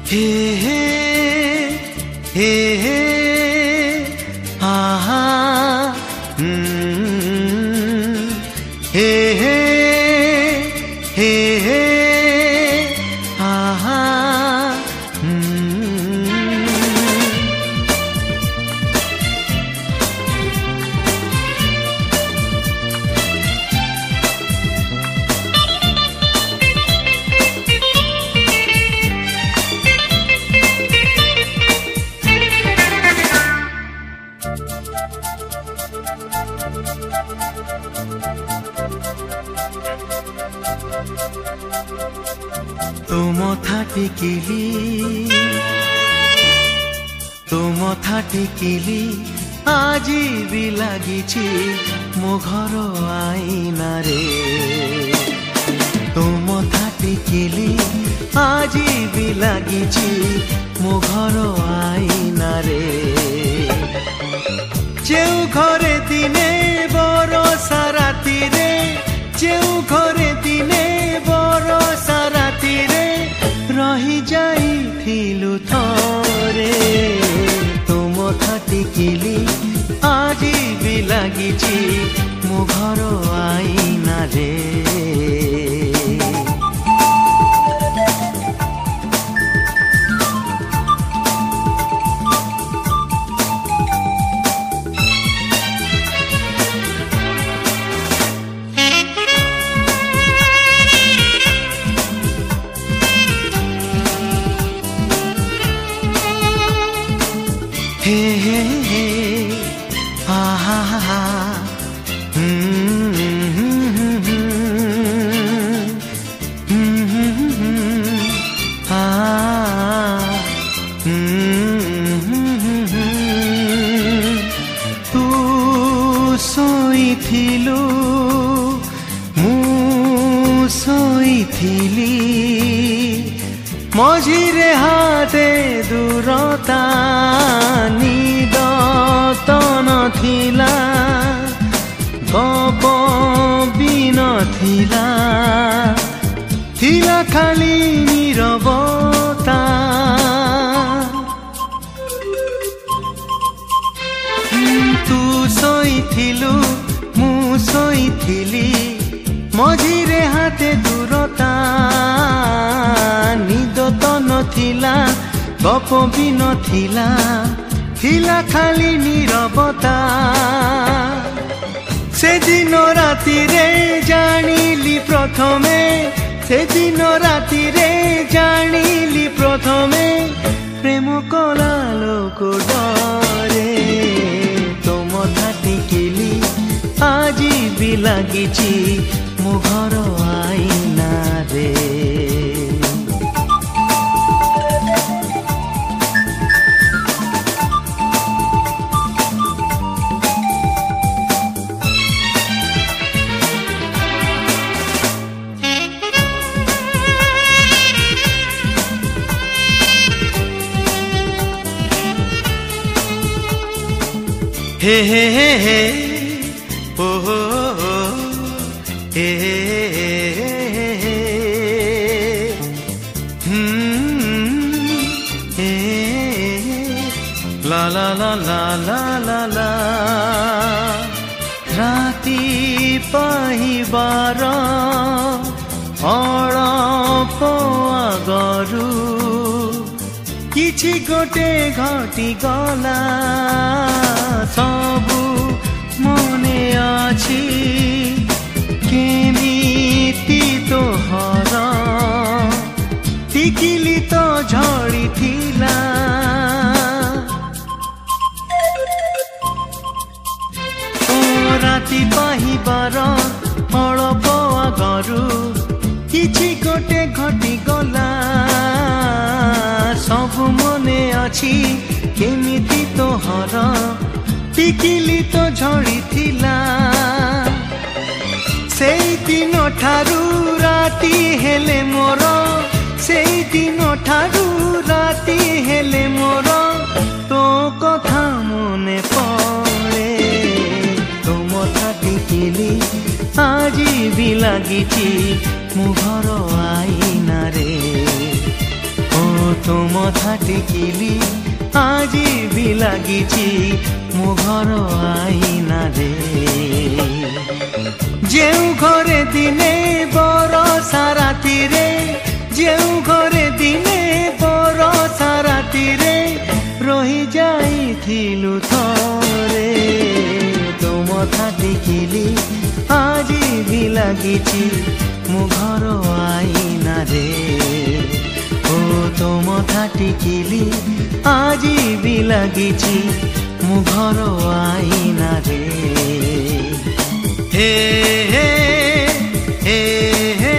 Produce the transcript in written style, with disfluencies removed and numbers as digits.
हे हे हे हे आहा हे हे हे हे आहा तो मथा टेकिली आजी भी लागिछि मो घर आईना रे तो मथा टेकिली आजी भी लागिछि मो घर आईना रे जेउ घरे दिने बरसा राति रे जेउ घरे दिने बरसा राति रे रही जाइथिलु थरे तो मथा टेकिली आजी भी लागिछि मो घर आईना रे हे हे हे आहा हा तू सोइथिलु मु सोइथिली मझिरे हाते दूरता निद तो नथिला गप भी नथिला थिला खाली नीरवता तू सोइथिलु मु सोइथिली मझिरे हाते दूरता निद तो नथिला गप भी नथिला थिला खाली नीरवता से दिन राति रे जानिली प्रथमे से दिन राति रे जानिली प्रथमे प्रेम कला लोक डरे तो मथा टेकिली आजी भी लागिछि मो घर आईना रे हे हे हे हे ओ हो हो हे हे हे ला ला ला ला ला ला ला राति पाहिबार अळप आगरु किछि गोटे घटी गला सबु मने अछि केमिति तोहर टिकिली तो झड़ी थिला ओ राति पाहिबार अळप आगरु किछि गोटे घटी गला सबु मने अछि केमिति तोहर टिकिली तो झड़ी थिला सेई दिन ठारू राति हेले मोर सेई दिन ठारू राति हेले मोर तो कथा मने पड़े तो मथा टेकिली आजी भी लागिछि मो घर आईना रे ओ तो मथा टिकिली আজি भी लागिची मो घर आईना रे जेउ घरे दिने बरसा रातिरे जेउ घरे दिने बरसा रातिरे रही जाइथिलु थरे तो मथा टिकिली আজি भी लागिची मो घर आईना रे ओ तो मथा टिकिली আজি भी लागिची मो घर आईना रे हे हे हे हे